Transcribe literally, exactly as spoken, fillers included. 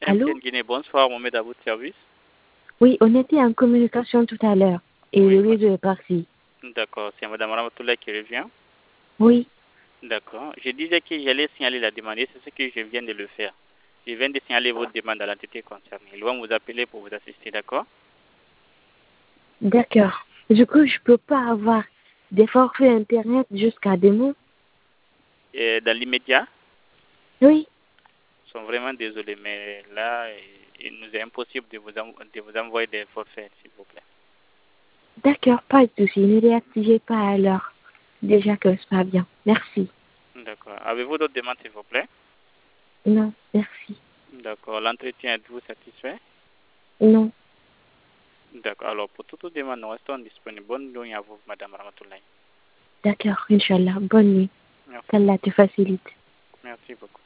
Allô? M T N Guinée, bonsoir, Mohamed à votre service. Oui, on était en communication tout à l'heure et Oui, le ma- réseau est parti. d'accord, c'est Madame Ramatoulaye qui revient. Oui, D'accord. Je disais que j'allais signaler la demande et c'est ce que je viens de le faire. Je viens de signaler votre demande à l'entité concernée. Ils vont vous appeler pour vous assister, d'accord? d'accord. Du coup, je peux pas avoir des forfaits Internet jusqu'à demain? Et dans l'immédiat, Oui, nous sommes vraiment désolés, mais là, il nous est impossible de vous, en- de vous envoyer des forfaits, s'il vous plaît. d'accord, pas de souci. Ne réactivez pas alors. Déjà que c'est pas bien. Merci. D'accord. Avez-vous d'autres demandes, s'il vous plaît? Non, merci. D'accord. L'entretien, êtes-vous satisfait? Non, D'accord. Alors, pour toute demande, nous restons disponibles. Bonne nuit à vous, Madame Ramatoulaye. d'accord, Inch'Allah. Bonne nuit. Merci. Qu'Allah te facilite. Merci beaucoup.